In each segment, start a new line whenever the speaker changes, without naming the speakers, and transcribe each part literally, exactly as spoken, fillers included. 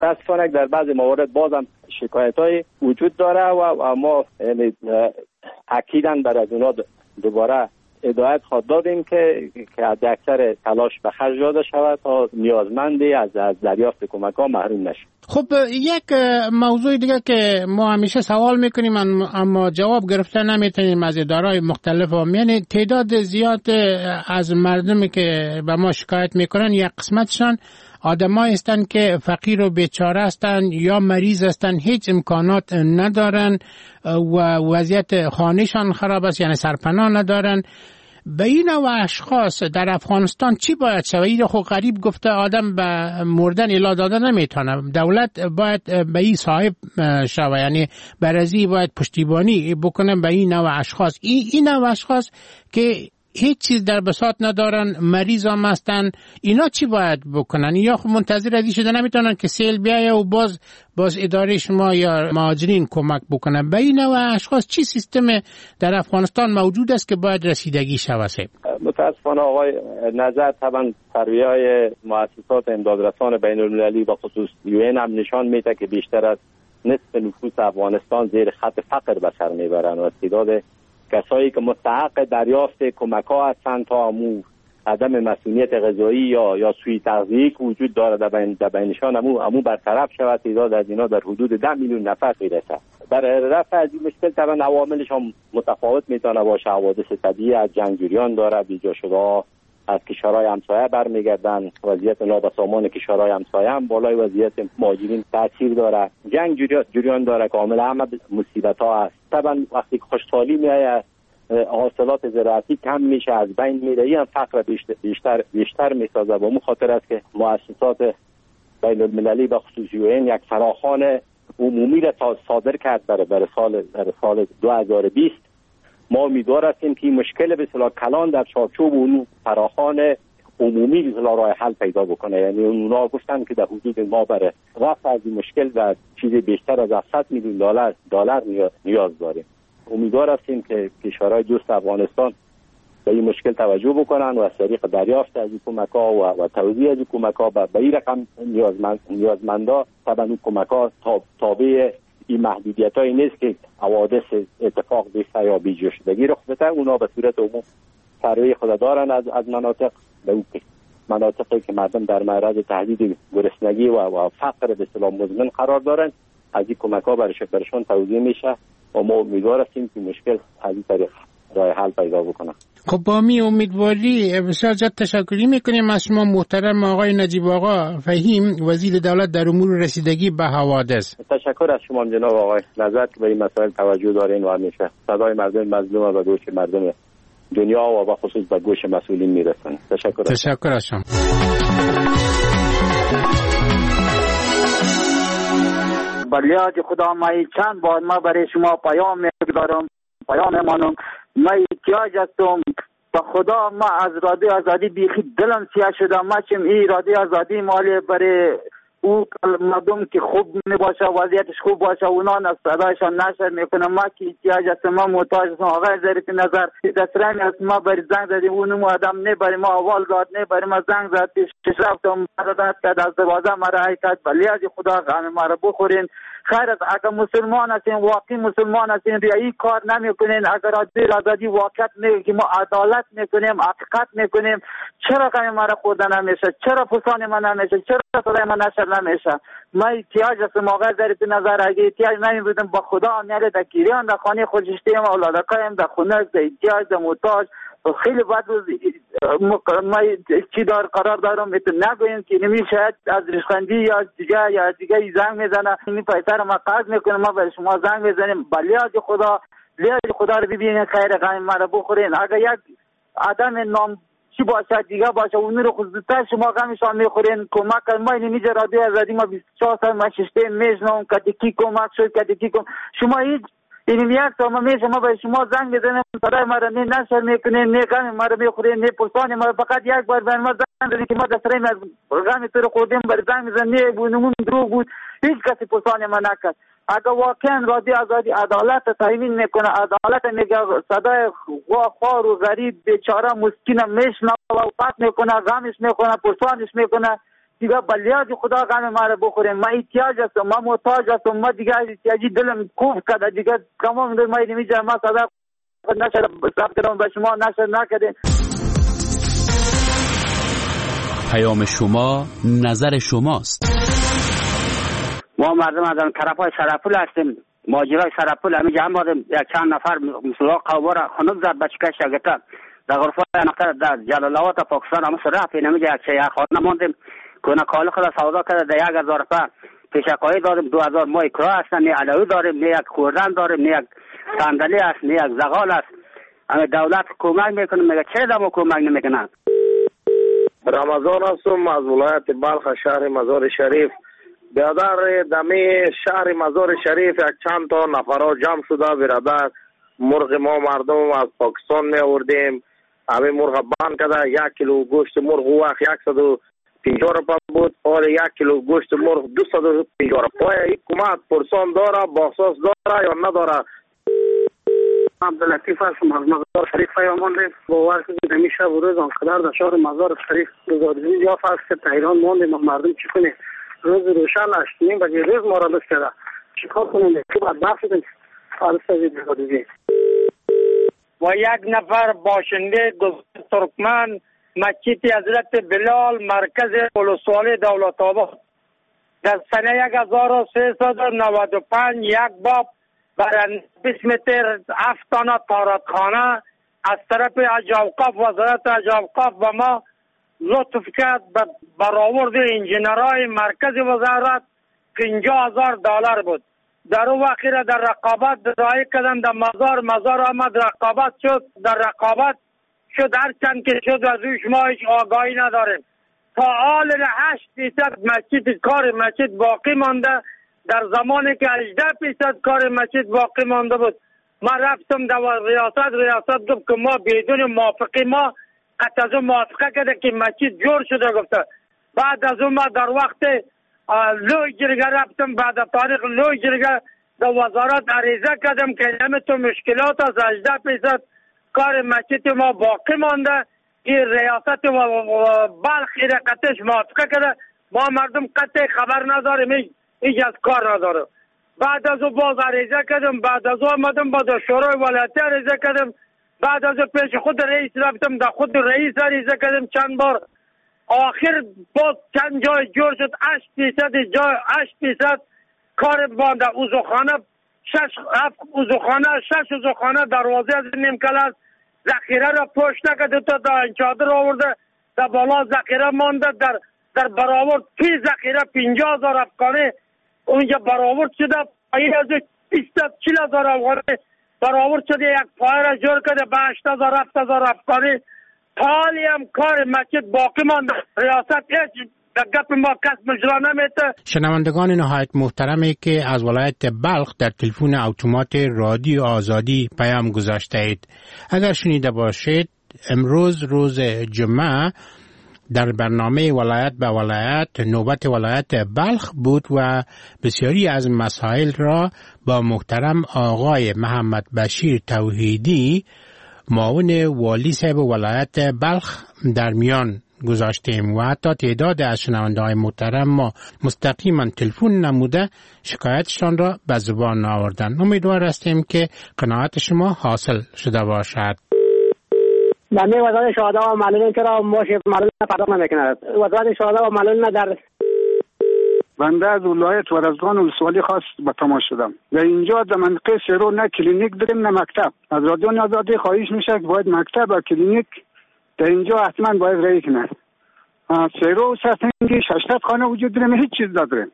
متاسفانه در بعضی موارد بازم شکایت‌های وجود داره و ما یعنی اکیداً بر از اونا دوباره هدایت خود دادیم که که از اکثر تلاش به خرج داده شود تا نیازمندی از از دریافت کمک ها محروم نشه.
خب یک موضوع دیگه که ما همیشه سوال میکنیم اما جواب گرفته نمیتونیم از ادارهای مختلف هم، یعنی تعداد زیاد از مردمی که به ما شکایت میکنن یک قسمتشان آدمایی هستند که فقیر و بیچاره هستند یا مریض هستند، هیچ امکانات ندارن و وضعیت خانهشان خراب است، یعنی سرپناه ندارن. به این نوع اشخاص در افغانستان چی باید شود؟ این خب غریب گفته آدم به مردن الا داده نمیتونه، دولت باید به این صاحب شود، یعنی برازی باید پشتیبانی بکنه به این نوع اشخاص. این این نوع اشخاص که هیچ چیز در بساط ندارن، مریض هم هستن، اینا چی باید بکنن؟ یا خب منتظر ازی شده نمیتونن که سیل بیایه و باز باز اداره شما یا مهاجرین کمک بکنن؟ به این نوع اشخاص چی سیستم در افغانستان موجود است که باید رسیدگی شود؟
متاسفانه آقای نظر طبعا سروی‌های مؤسسات امدادرسان بین المللی و خصوص یو این هم نشان میده که بیشتر از نصف نفوس افغانستان زیر خط فقر به سر میبرن و تعداد کسایی که مستحق دریافت کمک ها هستند تا امو عدم مسئولیت غذایی یا یا سوء تغذیه که وجود داره در بین در بینشان امو امو برطرف شود. تعداد از اینا در حدود ده میلیون نفر میرسه. برای رفع از این مشکل طبعا عواملش هم متفاوت میتونه باشه. حوادث طبیعی از جنگجویان داره، بیجا شده از کشورهای همسایه برمیگردن، وضعیت نابسامان کشورهای همسایه هم بالای وضعیت مهاجرین تاثیر داره، جنگ جریان داره، کامل همه مصیبت ها هست. طبعا وقتی خوشحالی میایه حاصلات زراعتی کم میشه، از بین میره، این فقر بیشتر بیشتر, بیشتر میسازه. با مو خاطر است که مؤسسات بین المللی به خصوص یو این یک فراخوان عمومی را صادر کرد برای برای سال برای سال دو هزار و بیست. ما امیدوار هستیم که این مشکل به اصطلاح کلان در چارچوب اون فراخوان عمومی به اصطلاح راه حل پیدا بکنه. یعنی اونا گفتن که در حدود ما برای رفع از این مشکل و چیز بیشتر از هفتصد میلیون دلار دلار نیاز داریم. امیدوار هستیم که کشورهای دوست افغانستان به این مشکل توجه بکنن و از طریق دریافت از این کمک‌ها و, و توزیع از این کمک‌ها به این رقم نیازمند نیازمندا طبعا اون کمک‌ها تابع این محدودیت‌هایی نیست که حوادث اتفاق بیفته یا بیجا شدگی رخ بده. اونا به صورت عموم سروی خود دارن از از مناطق به اون مناطقی که مردم در معرض تهدید گرسنگی و, و فقر به اصطلاح مزمن قرار دارن، از این کمک‌ها برشون توزیع میشه و ما امیدوار هستیم که مشکل از این طریق راه حل پیدا بکنه.
خب با می امیدواری بسیار زیاد تشکری میکنیم از شما محترم آقای نجیب آقا فهیم، وزیر دولت در امور رسیدگی به حوادث.
تشکر از شما جناب آقای نظر که به این مسائل توجه دارین و همیشه صدای مردم مظلوم و گوش مردم دنیا و به خصوص به گوش مسئولین میرسن. تشکر.
تشکر از شما.
بلیاد خدا مایی چند بار ما برای شما پیام میگذارم، پیام مانم. ما احتیاج هستم به خدا. ما از اراده آزادی بیخی دلم سیاه شده. ما چیم این اراده آزادی مالی برای او مردم که خوب میباشه، وضعیتش خوب باشه، اونا صدایشان نشر میکنه. ما که احتیاج هستم، ما محتاج هستم. آقای ظریف نظر دسترمی هست، ما بر زنگ زدیم، اونم آدم نه برای ما اول داد، نه برای ما زنگ زد، پیش رفتم مرداد کرد، از دوازه ما رای کرد. بلیاد خدا غم ما را بخورین. خیر است اگر مسلمان هستین، واقعی مسلمان هستین، ریایی کار نمی کنین، اگر آزادی واقعیت میگه که ما عدالت میکنیم، حقیقت میکنیم، چرا غم ما را خوردن نمیشه؟ چرا پسان ما نمیشه؟ چرا صدای ما نشر نمیشه؟ ما احتیاج هستم آقای ظریف نظر. اگه احتیاج نمی بودم با خدا میاره در کیریان در خانه خودشتیم، اولادکایم در خونه احتیاج در محتاج خیلی بد روز ما چی دار قرار دارم ات نگویم که نمی شاید از رشخندی یا دیگه یا دیگه زنگ میزنه این پیسه رو ما قرض میکنه، ما برای شما زنگ میزنیم. بلیاد خدا لیاد خدا رو ببینین، خیر غم ما رو بخورین. اگر یک آدم نام چی باشه دیگه باشه اون رو خودتر شما غمشان میخورین. کمک ما اینجا رادیو آزادی ما بیست و چهار سال ما ششته میشنم کدی کمک شد کدی کم شما هیچ این یک تا میشه ما به شما زنگ بزنیم، صدای ما را نه نشر میکنین، نه غم ما را میخورین، نه پرسان ما. فقط یک بار به ما زنگ بزنید که ما دستریم از غم تو رو خوردیم، بر زنگ بزنید نه بونمون دروغ بود، هیچ کسی پرسان ما نکرد. اگر واقعا رادیو آزادی عدالت تامین میکنه، عدالت میگه صدای خوار و غریب بیچاره مسکین میشنوه و پات میکنه، غمش میکنه، پرسانش میکنه، دیگه بلیاد خدا غم ما رو بخوریم. ما احتیاج هستم، ما محتاج هستم، ما دیگه احتیاجی دلم کوف کرده دیگه. تمام در ما نمیشه، ما صدا نشد صاحب کردم به شما نشد نکرده.
پیام شما نظر شماست.
ما مردم از آن طرفای سرپول هستیم. ماجرای سرپول همه جمع بودیم، یک چند نفر سراغ قواره خنک زد بچکش شگتا در غرفه نفر در جلال آباد پاکستان همه رفت. نمیگه یک چه یک خانه ماندیم کنه کال خدا سودا کرده در یک هزار روپیه پیشکایی داریم. دو هزار ماه کرا هستن، نه علوی داریم، نه یک خوردن داریم، نه یک صندلی است، نه یک زغال است. همه دولت کمک میکنه، میگه چه دمو کمک نمیکنن.
رمضان هستم از ولایت بلخ شهر مزار شریف. برادر دمی شهر مزار شریف یک چند تا نفرها جمع شده برادر مرغ ما مردم از پاکستان می آوردیم. همه مرغ بند کرده. یک کیلو گوشت مرغ وقت یکصد و پنجاه روپیه بود. حال یک کیلو گوشت مرغ دویست و پنجاه روپیه. این حکومت پرسان داره، باساس داره یا نداره؟
عبداللطیف هستم از مزار شریف پیام ماندیم. باور کنید همیشه و روز آنقدر در شهر مزار شریف گزارشی یافت است که تهران ماندیم. مردم چی کنیم؟ روز روشن است، نیم بجه روز ما را لطف کرده. چیکار کنیم؟ که باید بخشیدیم فلسفه گزارشی.
و یک نفر باشنده گذر ترکمن مسجد حضرت بلال مرکز ولسوالی دولت آباد در سنه یک هزار و سیصد و نود و پنج یک باب برای بیست متر هفتانه تارتخانه از طرف اجاوقاف وزارت اجاوقاف و ما لطف کرد به برآورد انجینرهای مرکز وزارت پنجاه هزار دلار بود. در اون وقت در رقابت رای کردن در مزار مزار آمد رقابت شد. در رقابت شد هر چند که شد از روش ما هیچ آگاهی نداریم. تا حال هشت فیصد مسجد کار مسجد باقی مانده. در زمانی که هجده فیصد کار مسجد باقی مانده بود ما رفتم در ریاست ریاست گفت که ما بدون موافقه ما قطع از اون موافقه کرده که مسجد جور شده. گفته بعد از اون ما در وقت لوی جرگه رفتم. بعد تاریخ لوی جرگه در وزارت عریضه کردم که همه تو مشکلات از هجده فیصد کار مسجد ما باقی مانده. این ریاست و بلخ این قطعش موافقه کرده. ما مردم قطع خبر نداریم، هیچ از کار نداره. بعد از اون باز عریضه کردم. بعد از اون آمدم با شورای ولایتی عریضه کردم. بعد از اون پیش خود رئیس رفتم، در خود رئیس عریضه کردم چند بار. آخر باز چند جای جور شد. هشت فیصد جای هشت فیصد کار بانده. اوزوخانه شش هفت اوزوخانه شش اوزوخانه دروازه از نیم کلاس ذخیره را پشت نکرده تا تا چادر آورده در بالا ذخیره مانده. در در برآورد پی ذخیره پنجاه هزار افغانی اونجا برآورد شده. پایی از بیست چل هزار افغانی برآورد شده. یک پای را جور کرده به هشت هزار هفت هزار افغانی. حالی هم کار مسجد باقی مانده. ریاست هیچ گپ ما کس مجرا نمیته.
شنوندگان نهایت محترمی که از ولایت بلخ در تلفن اتومات رادیو آزادی پیام گذاشته اید، اگر شنیده باشید امروز روز جمعه در برنامه ولایت به ولایت نوبت ولایت بلخ بود و بسیاری از مسائل را با محترم آقای محمد بشیر توحیدی معاون والی صاحب ولایت بلخ در میان گذاشتیم و حتی تعداد از شنونده های محترم ما مستقیما تلفن نموده شکایتشان را به زبان آوردن. امیدوار هستیم که قناعت شما حاصل شده باشد.
بنده وزارت شهدا و معلولین چرا ماشه معلولین پرداخت نمیکنه؟ وزارت شهدا و معلولین در
بنده از ولایت ورزگان ولسوالی خاص به تماس شدم. در اینجا در منطقه سیرو نه کلینیک داریم نه مکتب. از رادیو آزادی خواهش میشه که باید مکتب و کلینیک در اینجا حتما باید رای کنه. سیرو و سرسنگی ششتت خانه وجود داریم، هیچ چیز نداریم.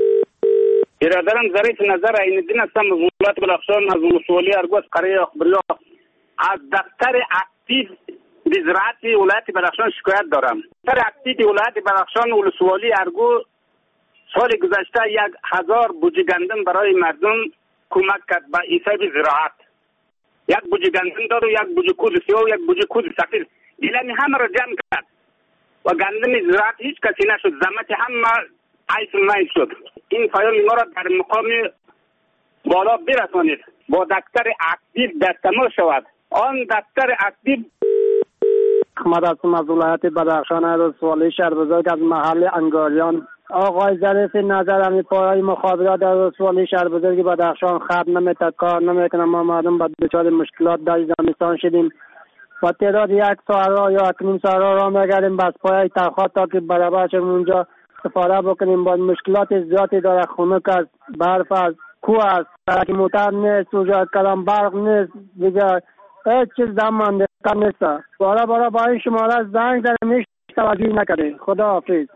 برادرم ظریف نظر عین‌الدین هستم از ولایت بلخشان از ولسوالی ارگوز قریه اخبریا. از دفتر اکتیو زراعتی ولایت بلخشان شکایت دارم. دفتر اکتیو ولایت بلخشان ولسوالی ارگو سال گذشته یک هزار بوجه گندم برای مردم کمک کرد به حساب زراعت. یک بوجه گندم داد و یک بوجه کود سیاه و یک بوجه کود سفید. دیلمی همه را جمع کرد و گندم زراعت هیچ کسی نشد. زحمت همه عیش مای شد. این فایل ما را در مقام بالا برسانید. با دفتر اکتیو در تماس شود. آن دفتر اکتیو
احمد هستم از ولایت بدخشان رسوالی شهر بزرگ از محل انگاریان. آقای ظریف نظر همی پایه‌های مخابرات در رسوالی شهر بزرگ بدخشان خط نمی‌ته، کار نمی‌کنه. ما مردم با دچار مشکلات در زمستان شدیم و تعداد یک ساعت را یا یک نیم ساعت را می‌گردیم بس پایه تخت تا که برابر شد اونجا استفاده بکنیم. با مشکلات زیادی داره، خنک است، برف است، کوه است، سرک موتر نیست، اونجا کلام برق نیست، دیگه هیچ چیز دم مانده نیست. بارا بارا با این شماره زنگ زدیم هیچ توجهی نکرده. خدا حافظ.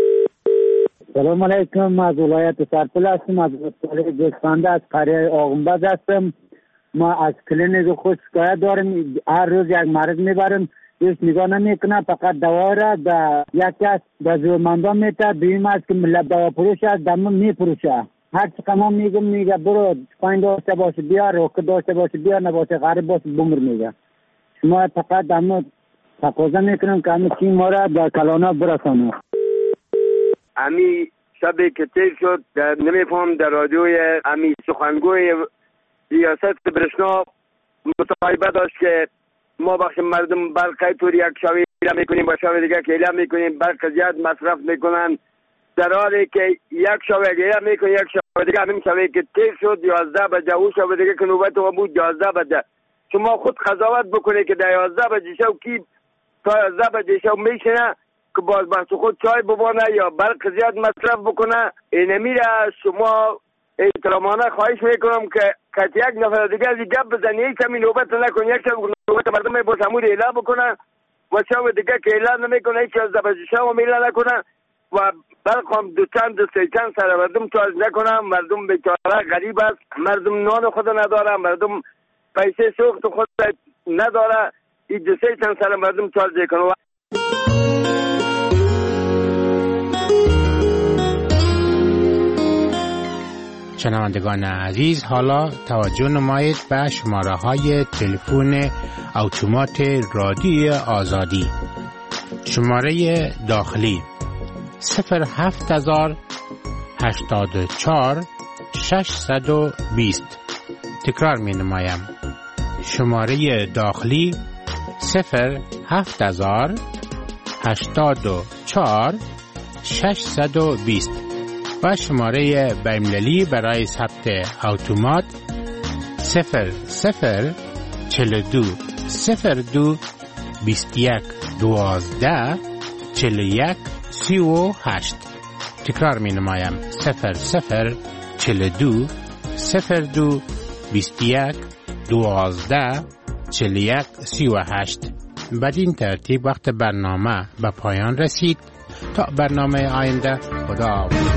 سلام علیکم، از ولایت سرپل هستم، از ولایت گوسفنده از قریه آغنبد هستم. ما از کلینیک خود شکایت داریم، هر روز یک مریض میبریم، هیچ نگاه نمیکنه، فقط دوا را به یک کس به زورمندان میته. دویم است که ملت دوا فروش است، دمو میفروشه. هر چقدر ما میگم میگه برو پایین داشته باشه بیار، روکه داشته باشه بیار، نباشه غریب باشه بمر میگه. شما فقط دمو تقاضا میکنم که همه چی ما را در کلانا برسانه.
امی شبی که تیر شد نمیفهم در رادیوی امی سخنگوی ریاست برشنا مصاحبه داشت که ما بخش مردم برقی طور یک شوی ایره میکنیم با شوی دیگه که ایره میکنیم، برق زیاد مصرف میکنن، در حالی که یک شوی ایره میکنیم یک شوی دیگه همین شوی که تیر شد یازده بجه او شوی دیگه که نوبت ما بود یازده بجه. شما خود قضاوت بکنه که در یازده بجه شو کی تا یازده بجه شو میشنه که باز بحث خود چای ببانه یا برق زیاد مصرف بکنه. این میره شما احترامانه خواهش میکنم که که یک نفر دیگه از گپ بزنی، یک کمی نوبت نکن، یک کمی نوبت مردم باز همون ایلا بکنه و شو دیگه که ایلا نمیکنه، هیچ از دبجشه هم ایلا نکنه و برق هم دو چند دو سه چند سر مردم چارج نکنه. مردم بیچاره غریب است، مردم نان خود نداره، مردم پیسه سوخت خود نداره، این دو سه چند سر مردم چارج کنه.
شنوندگان عزیز، حالا توجه نمایید به شماره های تلفن اتومات رادیوی آزادی. شماره داخلی صفر هفت هزار هشتاد و چهار ششصد و بیست. تکرار می نمایم. شماره داخلی صفر هفت هزار هشتاد و چهار ششصد و بیست و شماره بین‌المللی برای ثبت اتومات صفر صفر چهل و دو صفر دو بیست و یک دوازده چهل و یک سی و هشت. تکرار می نمایم. صفر صفر چهل و دو صفر دو بیست و یک دوازده چهل و یک سی و هشت. بدین ترتیب وقت برنامه به پایان رسید. تا برنامه آینده، خدا حافظ.